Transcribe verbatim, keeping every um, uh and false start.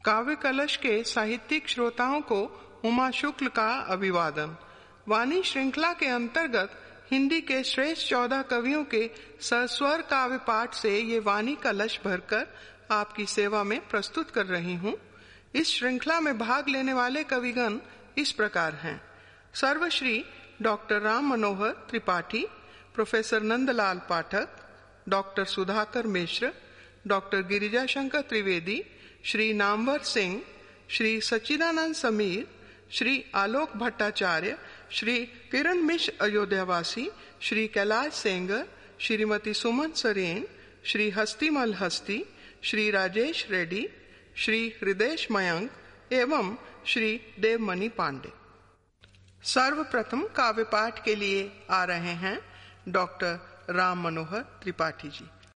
काव्य कलश के साहित्यिक श्रोताओं को उमा शुक्ल का अभिवादन। वाणी श्रृंखला के अंतर्गत हिंदी के श्रेष्ठ चौदह कवियों के सस्वर काव्य पाठ से ये वाणी कलश भरकर आपकी सेवा में प्रस्तुत कर रही हूँ। इस श्रृंखला में भाग लेने वाले कविगण इस प्रकार हैं: सर्वश्री doctor Ram Manohar Tripathi, professor Nandlal Pathak, doctor Sudhakar Mishra, doctor Girija Shankar Trivedi, Shri Namvar Singh, Shri Sachchidanand Sameer, Shri Alok Bhattacharya, Shri Kiran Mishra Ayodhyavasi, Shri Kailash Sengar, Shrimati Suman Saren, Shri Hastimal Hasti, Shri Rajesh Reddy, Shri Hridesh Mayank एवं श्री देवमणि पांडे। सर्वप्रथम काव्य पाठ के लिए आ रहे हैं डॉक्टर राम मनोहर त्रिपाठी जी।